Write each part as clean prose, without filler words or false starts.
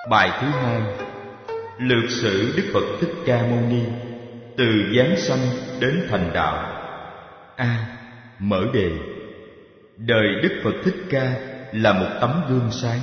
Bài thứ 2. Lược sử Đức Phật Thích Ca Mâu Ni từ giáng sanh đến thành đạo. A. Mở đề. Đời Đức Phật Thích Ca là một tấm gương sáng.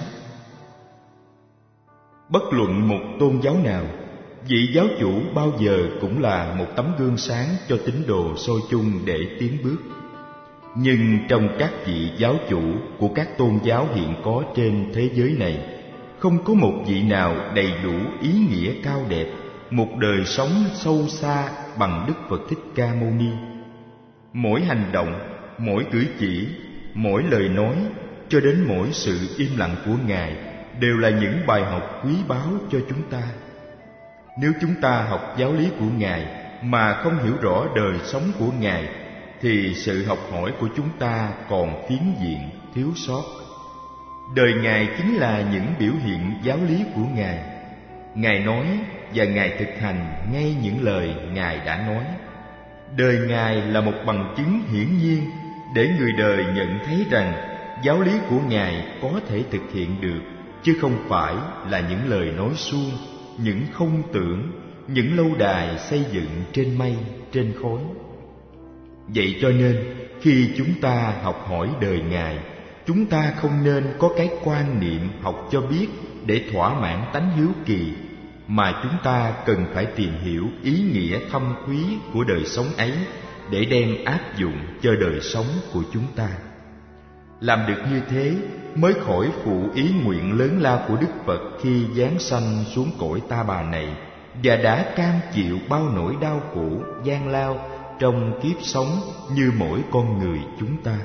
Bất luận một tôn giáo nào, vị giáo chủ bao giờ cũng là một tấm gương sáng cho tín đồ soi chung để tiến bước. Nhưng trong các vị giáo chủ của các tôn giáo hiện có trên thế giới này, không có một vị nào đầy đủ ý nghĩa cao đẹp, một đời sống sâu xa bằng Đức Phật Thích Ca Mâu Ni. Mỗi hành động, mỗi cử chỉ, mỗi lời nói, cho đến mỗi sự im lặng của Ngài đều là những bài học quý báu cho chúng ta. Nếu chúng ta học giáo lý của Ngài mà không hiểu rõ đời sống của Ngài, thì sự học hỏi của chúng ta còn phiến diện, thiếu sót. Đời Ngài chính là những biểu hiện giáo lý của Ngài. Ngài nói và Ngài thực hành ngay những lời Ngài đã nói. Đời Ngài là một bằng chứng hiển nhiên để người đời nhận thấy rằng giáo lý của Ngài có thể thực hiện được, chứ không phải là những lời nói suông, những không tưởng, những lâu đài xây dựng trên mây, trên khói. Vậy cho nên, khi chúng ta học hỏi đời Ngài, chúng ta không nên có cái quan niệm học cho biết để thỏa mãn tánh hiếu kỳ, mà chúng ta cần phải tìm hiểu ý nghĩa thâm quý của đời sống ấy để đem áp dụng cho đời sống của chúng ta. Làm được như thế mới khỏi phụ ý nguyện lớn lao của Đức Phật khi giáng sanh xuống cõi ta bà này và đã cam chịu bao nỗi đau khổ gian lao trong kiếp sống như mỗi con người chúng ta.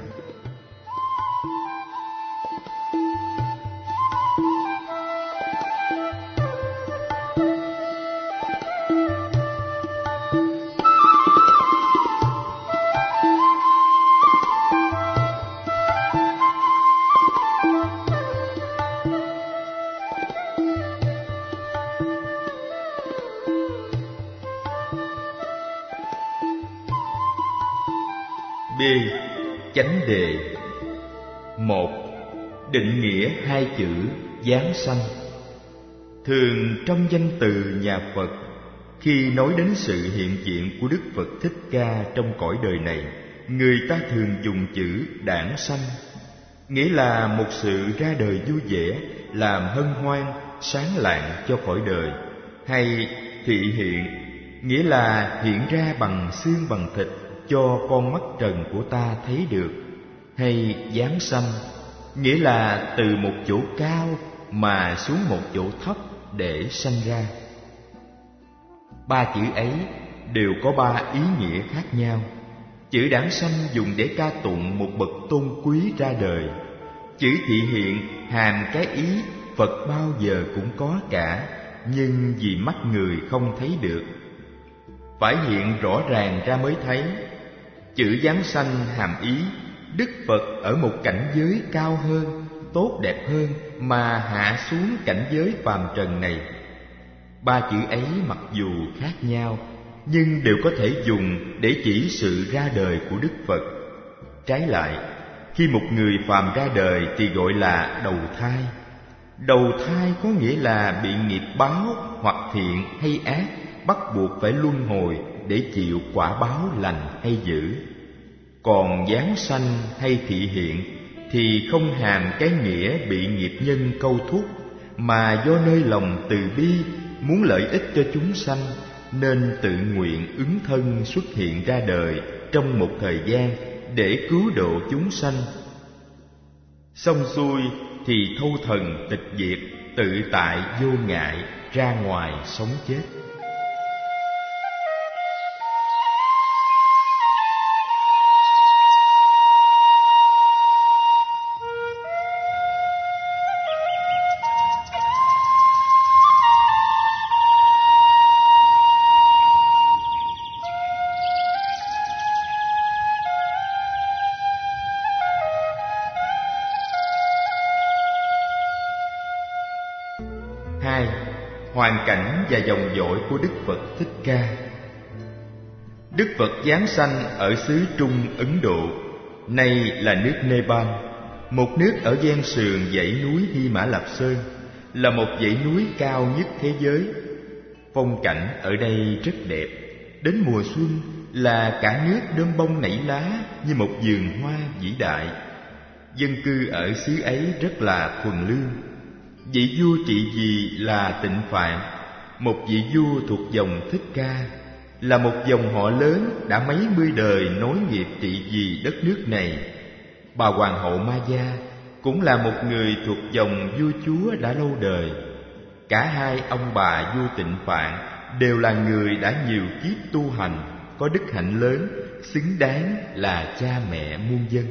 B. Chánh đề. 1. Định nghĩa hai chữ giáng sanh. Thường trong danh từ nhà Phật, khi nói đến sự hiện diện của Đức Phật Thích Ca trong cõi đời này, người ta thường dùng chữ đản sanh, nghĩa là một sự ra đời vui vẻ, làm hân hoan, sáng lạng cho cõi đời, hay thị hiện, nghĩa là hiện ra bằng xương bằng thịt cho con mắt trần của ta thấy được, hay giáng sanh, nghĩa là từ một chỗ cao mà xuống một chỗ thấp để sanh ra. Ba chữ ấy đều có ba ý nghĩa khác nhau. Chữ đản sanh dùng để ca tụng một bậc tôn quý ra đời. Chữ thị hiện hàm cái ý Phật bao giờ cũng có cả, nhưng vì mắt người không thấy được, phải hiện rõ ràng ra mới thấy. Chữ giáng sanh hàm ý Đức Phật ở một cảnh giới cao hơn, tốt đẹp hơn mà hạ xuống cảnh giới phàm trần này. Ba chữ ấy mặc dù khác nhau, nhưng đều có thể dùng để chỉ sự ra đời của Đức Phật. Trái lại, khi một người phàm ra đời thì gọi là đầu thai. Đầu thai có nghĩa là bị nghiệp báo hoặc thiện hay ác bắt buộc phải luân hồi để chịu quả báo lành hay dữ. Còn giáng sanh hay thị hiện thì không hàm cái nghĩa bị nghiệp nhân câu thúc, mà do nơi lòng từ bi muốn lợi ích cho chúng sanh nên tự nguyện ứng thân xuất hiện ra đời trong một thời gian để cứu độ chúng sanh. Xong xuôi thì thâu thần tịch diệt, tự tại vô ngại, ra ngoài sống chết. Hoàn cảnh và dòng dõi của Đức Phật Thích Ca. Đức Phật giáng sanh ở xứ Trung Ấn Độ, nay là nước Nepal, một nước ở ven sườn dãy núi Hy Mã Lạp Sơn, là một dãy núi cao nhất thế giới. Phong cảnh ở đây rất đẹp. Đến mùa xuân là cả nước đơm bông nảy lá như một vườn hoa vĩ đại. Dân cư ở xứ ấy rất là thuần lương. Vị vua trị vì là Tịnh Phạn, một vị vua thuộc dòng Thích Ca, là một dòng họ lớn đã mấy mươi đời nối nghiệp trị vì đất nước này. Bà hoàng hậu Ma Gia cũng là một người thuộc dòng vua chúa đã lâu đời. Cả hai ông bà vua Tịnh Phạn đều là người đã nhiều kiếp tu hành, có đức hạnh lớn, xứng đáng là cha mẹ muôn dân.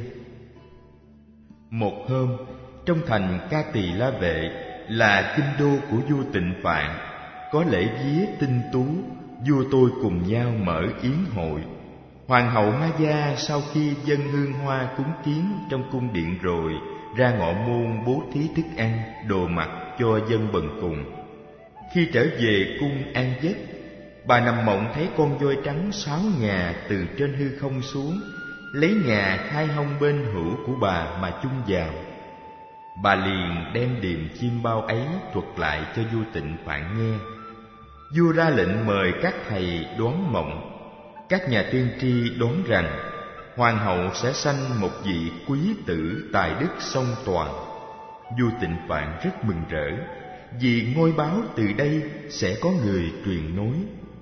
Một hôm, trong thành Ca Tỳ La Vệ là kinh đô của vua Tịnh Phạn, có lễ vía tinh tú, vua tôi cùng nhau mở yến hội. Hoàng hậu Ma Gia sau khi dâng hương hoa cúng kiến trong cung điện rồi, ra ngọ môn bố thí thức ăn, đồ mặc cho dân bần cùng. Khi trở về cung an giấc, bà nằm mộng thấy con voi trắng 6 ngà từ trên hư không xuống, lấy ngà khai hông bên hữu của bà mà chung vào. Bà liền đem điềm chim bao ấy thuật lại cho vua Tịnh Phạn nghe. Vua ra lệnh mời các thầy đoán mộng. Các nhà tiên tri đoán rằng hoàng hậu sẽ sanh một vị quý tử tài đức song toàn. Vua Tịnh Phạn rất mừng rỡ, vì ngôi báo từ đây sẽ có người truyền nối.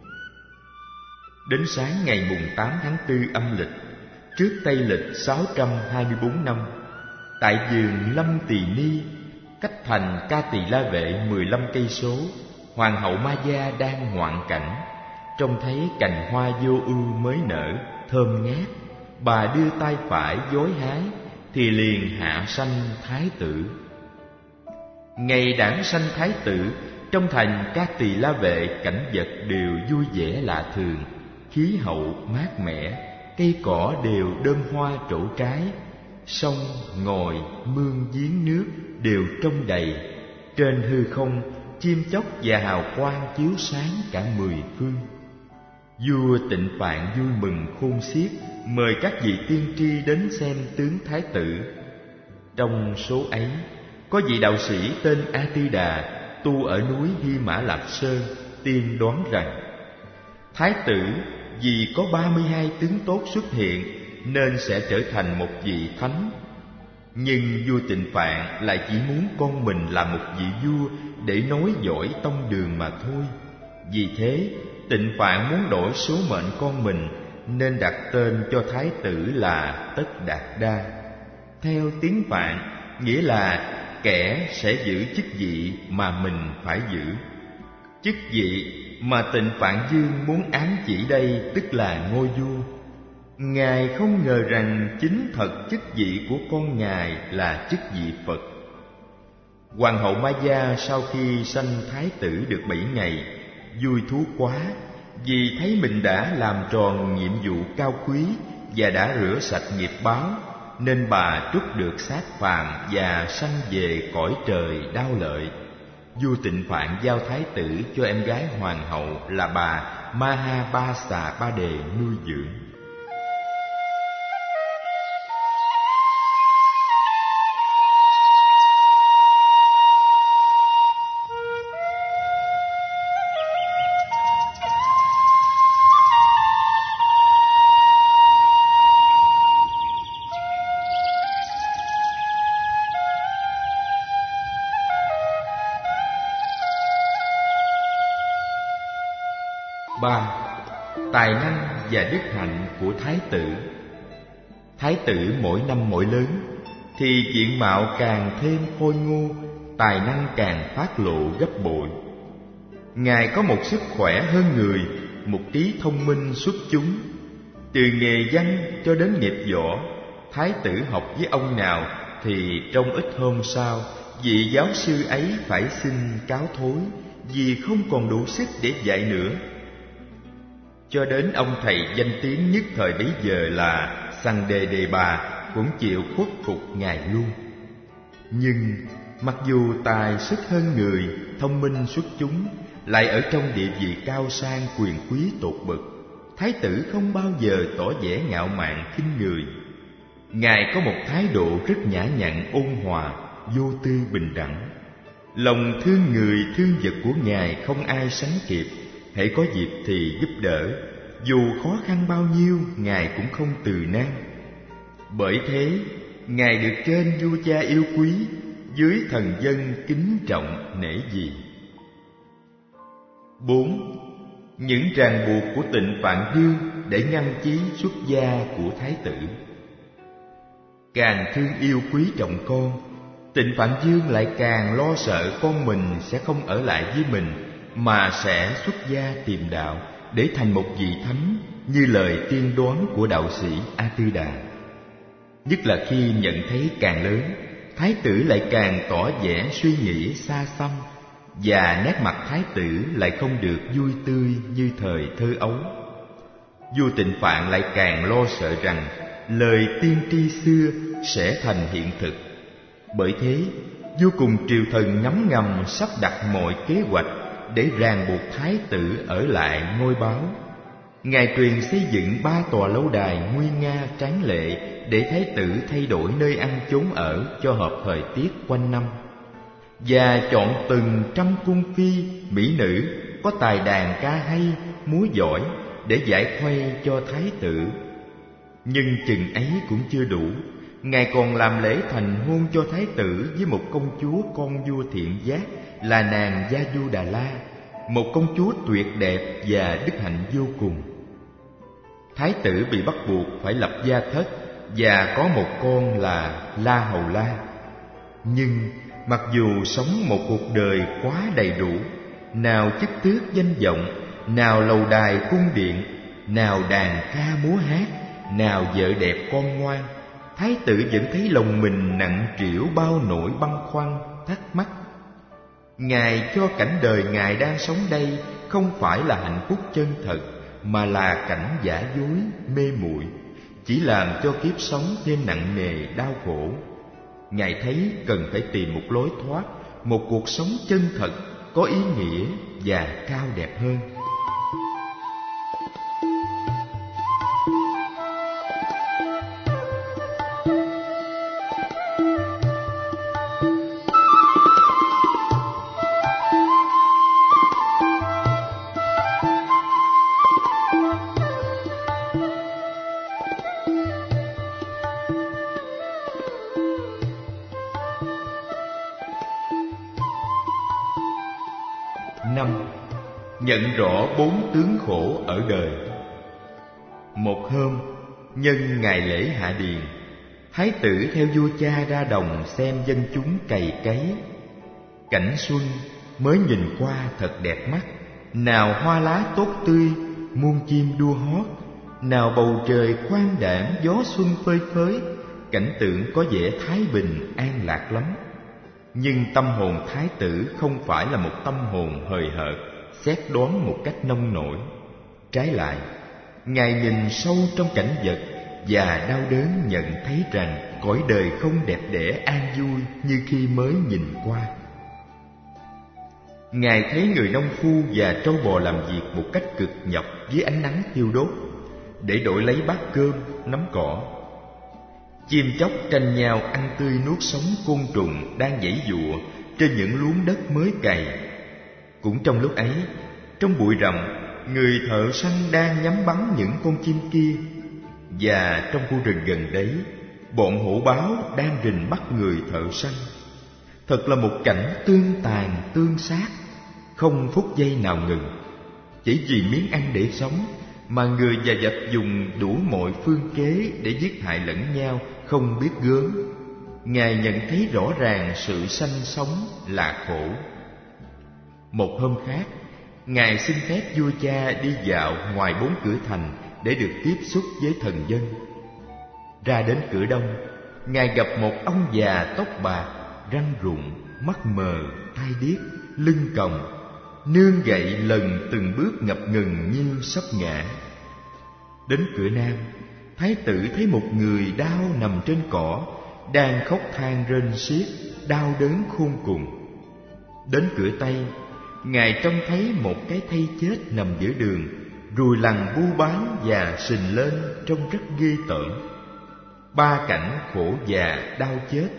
Đến sáng ngày mùng 8 tháng 4 âm lịch, trước Tây lịch 624 năm, tại vườn Lâm Tỳ Ni, cách thành Ca Tỳ La Vệ 15 cây số, hoàng hậu Ma Gia đang ngoạn cảnh, trông thấy cành hoa vô ưu mới nở, thơm ngát. Bà đưa tay phải vối hái, thì liền hạ sanh thái tử. Ngày đản sanh thái tử, trong thành Ca Tỳ La Vệ cảnh vật đều vui vẻ lạ thường, khí hậu mát mẻ, cây cỏ đều đơm hoa trổ trái, sông, ngòi, mương giếng nước đều trông đầy. Trên hư không, chim chóc và hào quang chiếu sáng cả 10 phương. Vua Tịnh Phạn vui mừng khôn xiết, mời các vị tiên tri đến xem tướng thái tử. Trong số ấy, có vị đạo sĩ tên A Tư Đà tu ở núi Hy Mã Lạp Sơn, tiên đoán rằng thái tử vì có 32 tướng tốt xuất hiện nên sẽ trở thành một vị thánh. Nhưng vua Tịnh Phạn lại chỉ muốn con mình là một vị vua để nối dõi tông đường mà thôi. Vì thế, Tịnh Phạn muốn đổi số mệnh con mình nên đặt tên cho thái tử là Tất Đạt Đa. Theo tiếng Phạn, nghĩa là kẻ sẽ giữ chức vị mà mình phải giữ. Chức vị mà Tịnh Phạn Dương muốn ám chỉ đây tức là ngôi vua. Ngài không ngờ rằng chính thật chức vị của con Ngài là chức vị Phật. Hoàng hậu Ma Gia sau khi sanh thái tử được 7 ngày, vui thú quá, vì thấy mình đã làm tròn nhiệm vụ cao quý và đã rửa sạch nghiệp báo, nên bà trút được xác phàm và sanh về cõi trời đao lợi. Vua Tịnh Phạn giao thái tử cho em gái hoàng hậu là bà Mahabasa Ba Đề nuôi dưỡng. Tài năng và đức hạnh của thái tử. Thái tử mỗi năm mỗi lớn thì diện mạo càng thêm khôi ngô, tài năng càng phát lộ gấp bội. Ngài có một sức khỏe hơn người, một trí thông minh xuất chúng. Từ nghề văn cho đến nghiệp võ, thái tử học với ông nào thì trong ít hôm sau, vị giáo sư ấy phải xin cáo thối vì không còn đủ sức để dạy nữa. Cho đến ông thầy danh tiếng nhất thời bấy giờ là Sằng Đề Đề Bà cũng chịu khuất phục Ngài luôn. Nhưng mặc dù tài sức hơn người, thông minh xuất chúng, lại ở trong địa vị cao sang quyền quý tột bậc, thái tử không bao giờ tỏ vẻ ngạo mạn khinh người. Ngài có một thái độ rất nhã nhặn ôn hòa, vô tư bình đẳng. Lòng thương người thương vật của Ngài không ai sánh kịp. Hễ có dịp thì giúp đỡ, dù khó khăn bao nhiêu Ngài cũng không từ nan. Bởi thế Ngài được trên vua cha yêu quý, dưới thần dân kính trọng nể gì. 4. Những ràng buộc của Tịnh Phạn Dương để ngăn chí xuất gia của Thái tử. Càng thương yêu quý trọng con, Tịnh Phạn Dương lại càng lo sợ con mình sẽ không ở lại với mình, mà sẽ xuất gia tìm đạo để thành một vị thánh, như lời tiên đoán của đạo sĩ A Tư Đà. Nhất là khi nhận thấy càng lớn, Thái tử lại càng tỏ vẻ suy nghĩ xa xăm, và nét mặt Thái tử lại không được vui tươi như thời thơ ấu. Vua Tịnh Phạn lại càng lo sợ rằng lời tiên tri xưa sẽ thành hiện thực. Bởi thế, vua cùng triều thần ngấm ngầm sắp đặt mọi kế hoạch để ràng buộc Thái tử ở lại ngôi báo. Ngài truyền xây dựng 3 tòa lâu đài nguy nga tráng lệ để Thái tử thay đổi nơi ăn chốn ở cho hợp thời tiết quanh năm, và chọn từng trăm cung phi, mỹ nữ có tài đàn ca hay, múa giỏi để giải khuây cho Thái tử. Nhưng chừng ấy cũng chưa đủ. Ngài còn làm lễ thành hôn cho Thái tử với một công chúa con vua Thiện Giác là nàng Gia Du Đà La, một công chúa tuyệt đẹp và đức hạnh vô cùng. Thái tử bị bắt buộc phải lập gia thất và có một con là La Hầu La. Nhưng mặc dù sống một cuộc đời quá đầy đủ, nào chức tước danh vọng, nào lầu đài cung điện, nào đàn ca múa hát, nào vợ đẹp con ngoan, Thái tử vẫn thấy lòng mình nặng trĩu bao nỗi băn khoăn, thắc mắc. Ngài cho cảnh đời Ngài đang sống đây không phải là hạnh phúc chân thật, mà là cảnh giả dối, mê muội, chỉ làm cho kiếp sống thêm nặng nề, đau khổ. Ngài thấy cần phải tìm một lối thoát, một cuộc sống chân thật, có ý nghĩa và cao đẹp hơn. Nhận rõ 4 tướng khổ ở đời. Một hôm, nhân ngày lễ Hạ Điền, Thái tử theo vua cha ra đồng xem dân chúng cày cấy. Cảnh xuân mới nhìn qua thật đẹp mắt, nào hoa lá tốt tươi, muôn chim đua hót, nào bầu trời quang đãng, gió xuân phơi phới, cảnh tượng có vẻ thái bình an lạc lắm. Nhưng tâm hồn Thái tử không phải là một tâm hồn hời hợt, xét đoán một cách nông nổi. Trái lại, Ngài nhìn sâu trong cảnh vật và đau đớn nhận thấy rằng cõi đời không đẹp đẽ an vui như khi mới nhìn qua. Ngài thấy người nông phu và trâu bò làm việc một cách cực nhọc dưới ánh nắng thiêu đốt để đổi lấy bát cơm, nắm cỏ. Chim chóc tranh nhau ăn tươi nuốt sống côn trùng đang giãy giụa trên những luống đất mới cày. Cũng trong lúc ấy, trong bụi rậm, người thợ săn đang nhắm bắn những con chim kia. Và trong khu rừng gần đấy, bọn hổ báo đang rình bắt người thợ săn. Thật là một cảnh tương tàn tương sát, không phút giây nào ngừng. Chỉ vì miếng ăn để sống mà người và vật dùng đủ mọi phương kế để giết hại lẫn nhau không biết gớm. Ngài nhận thấy rõ ràng sự sanh sống là khổ. Một hôm khác, Ngài xin phép vua cha đi dạo ngoài 4 cửa thành để được tiếp xúc với thần dân. Ra đến cửa đông, Ngài gặp một ông già tóc bạc, răng rụng, mắt mờ, tai điếc, lưng còng, nương gậy lần từng bước ngập ngừng như sắp ngã. Đến cửa nam, Thái tử thấy một người đau nằm trên cỏ, đang khóc than rên xiết, đau đớn khôn cùng. Đến cửa tây, Ngài trông thấy một cái thây chết nằm giữa đường, ruồi lằn bu bám và sình lên trông rất ghê tởm. 3 cảnh khổ già đau chết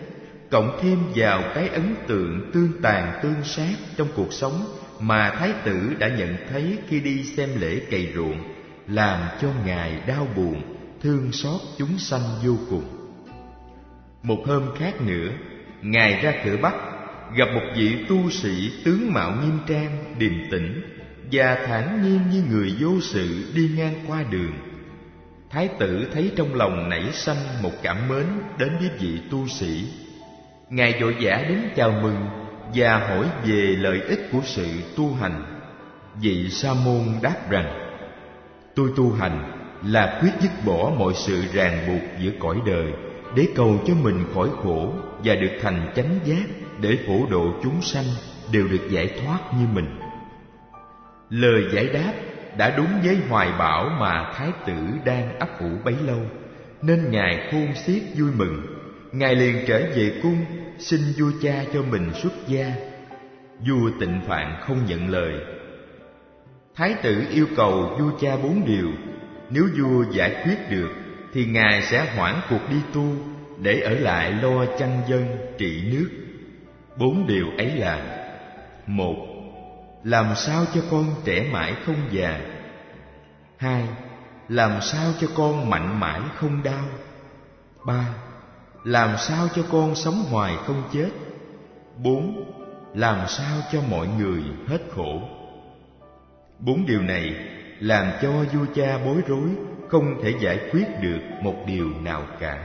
cộng thêm vào cái ấn tượng tương tàn tương sát trong cuộc sống mà Thái tử đã nhận thấy khi đi xem lễ cày ruộng, làm cho Ngài đau buồn, thương xót chúng sanh vô cùng. Một hôm khác nữa, Ngài ra cửa Bắc, gặp một vị tu sĩ tướng mạo nghiêm trang, điềm tĩnh và thản nhiên như người vô sự đi ngang qua đường. Thái tử thấy trong lòng nảy sanh một cảm mến đến với vị tu sĩ. Ngài vội vã đến chào mừng và hỏi về lợi ích của sự tu hành. Vị sa môn đáp rằng: tôi tu hành là quyết dứt bỏ mọi sự ràng buộc giữa cõi đời, để cầu cho mình khỏi khổ và được thành chánh giác, để phổ độ chúng sanh đều được giải thoát như mình. Lời giải đáp đã đúng với hoài bão mà Thái tử đang ấp ủ bấy lâu, nên Ngài khôn xiết vui mừng. Ngài liền trở về cung, xin vua cha cho mình xuất gia. Vua Tịnh Phạn không nhận lời. Thái tử yêu cầu vua cha 4 điều. Nếu vua giải quyết được thì Ngài sẽ hoãn cuộc đi tu, để ở lại lo chăn dân, trị nước. 4 điều ấy là: 1. Làm sao cho con trẻ mãi không già. 2. Làm sao cho con mạnh mãi không đau. 3. Làm sao cho con sống hoài không chết. 4. Làm sao cho mọi người hết khổ. 4 điều này làm cho vua cha bối rối, không thể giải quyết được một điều nào cả.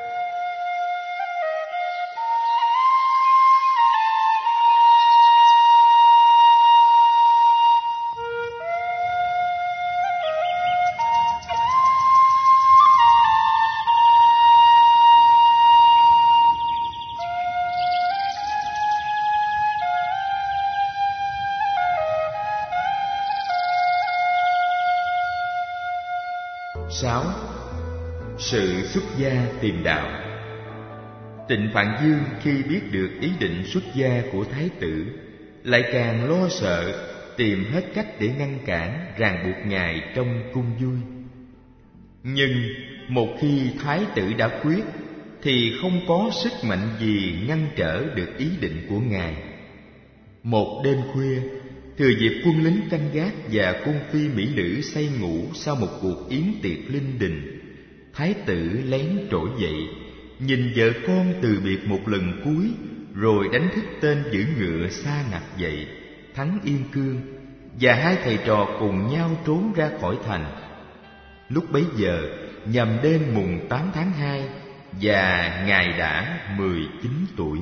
Sự xuất gia tìm đạo. Tịnh Phạn Dương khi biết được ý định xuất gia của Thái tử, lại càng lo sợ, tìm hết cách để ngăn cản, ràng buộc Ngài trong cung vui. Nhưng một khi Thái tử đã quyết, thì không có sức mạnh gì ngăn trở được ý định của Ngài. Một đêm khuya, thừa dịp quân lính canh gác và cung phi mỹ nữ say ngủ sau một cuộc yến tiệc linh đình, Thái tử lén trỗi dậy, nhìn vợ con từ biệt một lần cuối, rồi đánh thức tên giữ ngựa Sa Ngặt dậy, Thắng Yên Cương, và hai thầy trò cùng nhau trốn ra khỏi thành. Lúc bấy giờ nhằm đêm mùng 8 tháng 2, và Ngài đã 19 tuổi.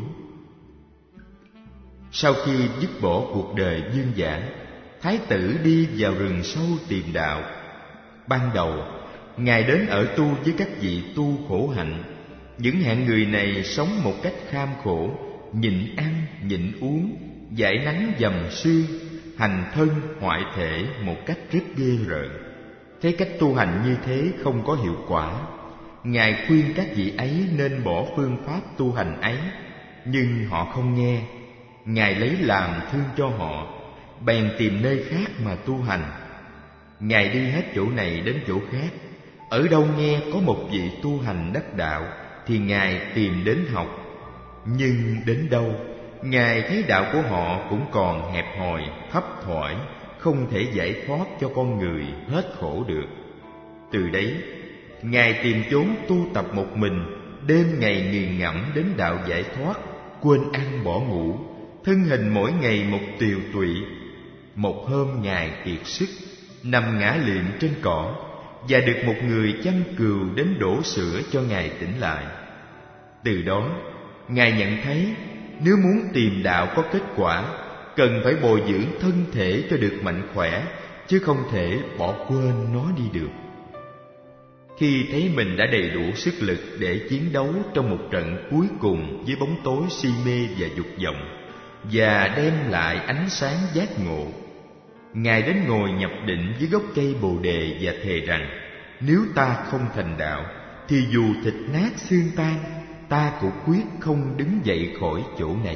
Sau khi dứt bỏ cuộc đời dương dã, Thái tử đi vào rừng sâu tìm đạo. Ban đầu, Ngài đến ở tu với các vị tu khổ hạnh. Những hạng người này sống một cách kham khổ, nhịn ăn, nhịn uống, giải nắng dầm sương, hành thân, hoại thể một cách rất ghê rợn. Thấy cách tu hành như thế không có hiệu quả, Ngài khuyên các vị ấy nên bỏ phương pháp tu hành ấy, nhưng họ không nghe. Ngài lấy làm thương cho họ, bèn tìm nơi khác mà tu hành. Ngài đi hết chỗ này đến chỗ khác, ở đâu nghe có một vị tu hành đắc đạo thì Ngài tìm đến học. Nhưng đến đâu, Ngài thấy đạo của họ cũng còn hẹp hòi, thấp thỏi, không thể giải thoát cho con người hết khổ được. Từ đấy, Ngài tìm chốn tu tập một mình, đêm ngày nghiền ngẫm đến đạo giải thoát, quên ăn bỏ ngủ, thân hình mỗi ngày một tiều tụy. Một hôm Ngài kiệt sức, nằm ngã liệm trên cỏ, và được một người chăn cừu đến đổ sữa cho Ngài tỉnh lại. Từ đó, Ngài nhận thấy nếu muốn tìm đạo có kết quả, cần phải bồi dưỡng thân thể cho được mạnh khỏe, chứ không thể bỏ quên nó đi được. Khi thấy mình đã đầy đủ sức lực để chiến đấu trong một trận cuối cùng với bóng tối si mê và dục vọng, và đem lại ánh sáng giác ngộ, Ngài đến ngồi nhập định dưới gốc cây Bồ Đề và thề rằng: nếu ta không thành đạo, thì dù thịt nát xương tan, ta cũng quyết không đứng dậy khỏi chỗ này.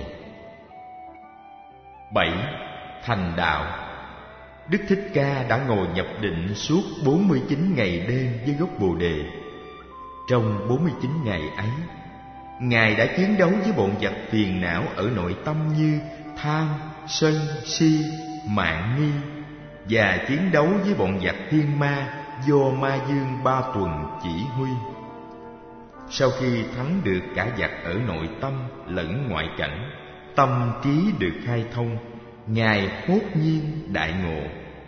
7. Thành đạo. Đức Thích Ca đã ngồi nhập định suốt 49 ngày đêm dưới gốc Bồ Đề. Trong 49 ngày ấy, Ngài đã chiến đấu với bọn vật phiền não ở nội tâm như tham, sân, si, mạn nghi, và chiến đấu với bọn vật thiên ma do ma dương Ba Tuần chỉ huy. Sau khi thắng được cả vật ở nội tâm lẫn ngoại cảnh, tâm trí được khai thông, Ngài hốt nhiên đại ngộ.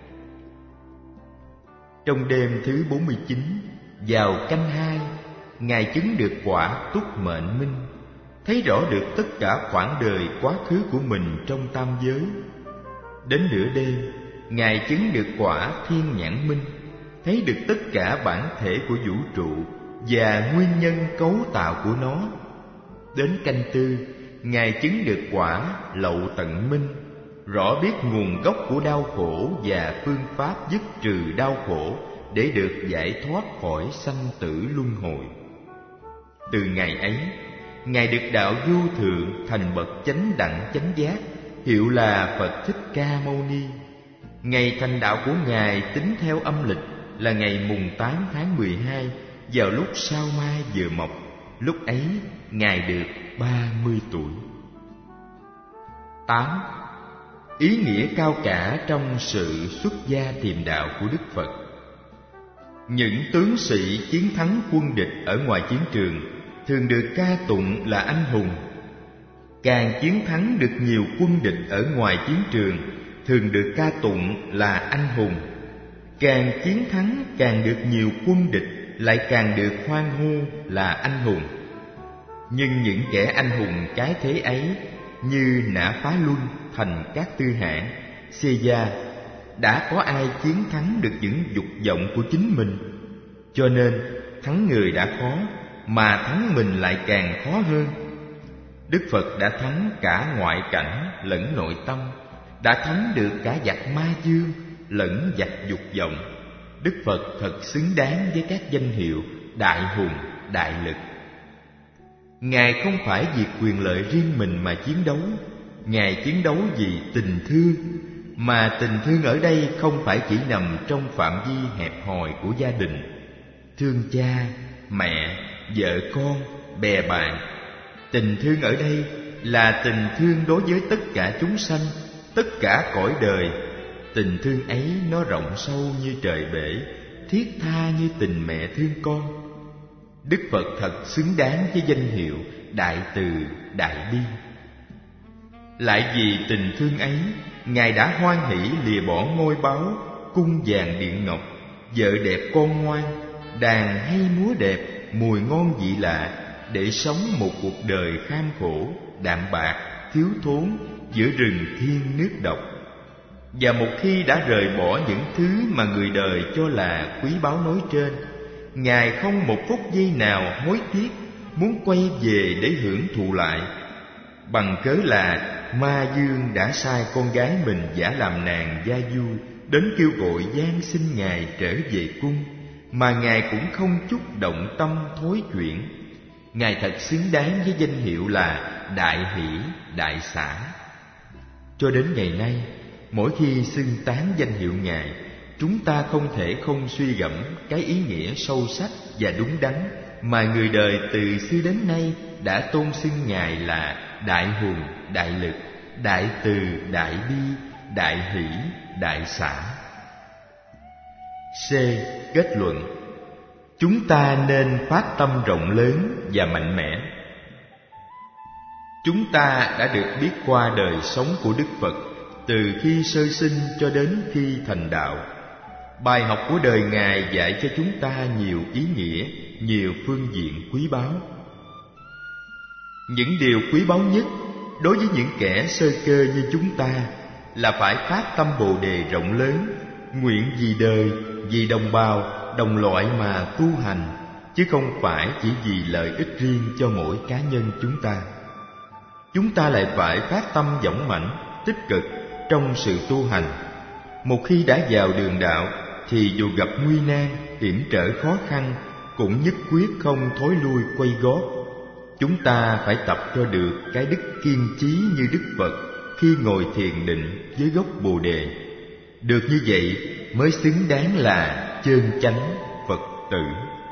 Trong đêm thứ 49, vào canh 2, Ngài chứng được quả túc mệnh minh, thấy rõ được tất cả khoảng đời quá khứ của mình trong tam giới. Đến nửa đêm, Ngài chứng được quả thiên nhãn minh, thấy được tất cả bản thể của vũ trụ và nguyên nhân cấu tạo của nó. Đến canh 4, Ngài chứng được quả lậu tận minh, rõ biết nguồn gốc của đau khổ và phương pháp dứt trừ đau khổ để được giải thoát khỏi sanh tử luân hồi. Từ ngày ấy, Ngài được đạo vô thượng thành bậc chánh đẳng chánh giác, hiệu là Phật Thích Ca Mâu Ni. Ngày thành đạo của Ngài tính theo âm lịch là ngày mùng 8 tháng 12, vào lúc sao mai vừa mọc. Lúc ấy Ngài được 30 tuổi. 8. Ý nghĩa cao cả trong sự xuất gia tìm đạo của Đức Phật. Những tướng sĩ chiến thắng quân địch ở ngoài chiến trường thường được ca tụng là anh hùng. Càng chiến thắng được nhiều quân địch ở ngoài chiến trường thường được ca tụng là anh hùng. Càng chiến thắng càng được nhiều quân địch lại càng được hoan hô là anh hùng. Nhưng những kẻ anh hùng cái thế ấy như Nã Phá Luân, Thành Cát Tư Hãn, Xê Gia, đã có ai chiến thắng được những dục vọng của chính mình. Cho nên thắng người đã khó, mà thắng mình lại càng khó hơn. Đức Phật đã thắng cả ngoại cảnh lẫn nội tâm, đã thắng được cả vật ma dương lẫn vật dục vọng. Đức Phật thật xứng đáng với các danh hiệu đại hùng, đại lực. Ngài không phải vì quyền lợi riêng mình mà chiến đấu, Ngài chiến đấu vì tình thương. Mà tình thương ở đây không phải chỉ nằm trong phạm vi hẹp hòi của gia đình. Thương cha, mẹ, vợ con, bè bạn. Tình thương ở đây là tình thương đối với tất cả chúng sanh, tất cả cõi đời. Tình thương ấy nó rộng sâu như trời bể, thiết tha như tình mẹ thương con. Đức Phật thật xứng đáng với danh hiệu đại từ đại bi. Lại vì tình thương ấy, Ngài đã hoan hỷ lìa bỏ ngôi báu, cung vàng điện ngọc, vợ đẹp con ngoan, đàn hay múa đẹp, mùi ngon vị lạ, để sống một cuộc đời kham khổ, đạm bạc, thiếu thốn giữa rừng thiên nước độc. Và một khi đã rời bỏ những thứ mà người đời cho là quý báu nói trên, Ngài không một phút giây nào hối tiếc, muốn quay về để hưởng thụ lại. Bằng cớ là ma dương đã sai con gái mình giả làm nàng gia du đến kêu gọi van xin Ngài trở về cung, mà Ngài cũng không chút động tâm thối chuyển. Ngài thật xứng đáng với danh hiệu là đại hỷ, đại xả. Cho đến ngày nay, mỗi khi xưng tán danh hiệu Ngài, chúng ta không thể không suy gẫm cái ý nghĩa sâu sắc và đúng đắn mà người đời từ xưa đến nay đã tôn xưng Ngài là đại hùng, đại lực, đại từ, đại bi, đại hỷ, đại xả. C. Kết luận. Chúng ta nên phát tâm rộng lớn và mạnh mẽ. Chúng ta đã được biết qua đời sống của Đức Phật từ khi sơ sinh cho đến khi thành đạo. Bài học của đời Ngài dạy cho chúng ta nhiều ý nghĩa, nhiều phương diện quý báu. Những điều quý báu nhất đối với những kẻ sơ cơ như chúng ta là phải phát tâm Bồ Đề rộng lớn, nguyện vì đời, vì đồng bào, đồng loại mà tu hành, chứ không phải chỉ vì lợi ích riêng cho mỗi cá nhân chúng ta. Chúng ta lại phải phát tâm dũng mãnh, tích cực trong sự tu hành. Một khi đã vào đường đạo thì dù gặp nguy nan, hiểm trở khó khăn cũng nhất quyết không thối lui quay gót. Chúng ta phải tập cho được cái đức kiên trí như Đức Phật khi ngồi thiền định với gốc Bồ Đề. Được như vậy mới xứng đáng là chân chánh Phật tử.